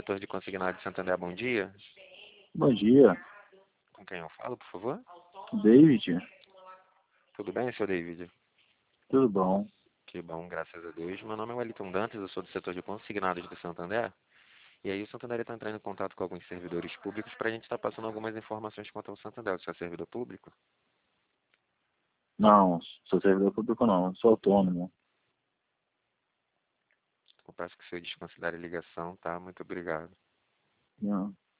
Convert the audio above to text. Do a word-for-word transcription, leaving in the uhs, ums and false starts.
setor de consignado de Santander, bom dia. Bom dia, Com quem eu falo, por favor? David. Tudo bem, senhor David? Tudo bom? Que bom, graças a Deus. Meu nome é Wellington Dantas, eu sou do setor de consignados do Santander. E aí o Santander está entrando em contato com alguns servidores públicos para a gente estar passando algumas informações quanto ao Santander. Você é servidor público? Não, sou servidor público não, sou autônomo. Eu peço que o senhor desconsidere a ligação, tá? Muito obrigado. Não.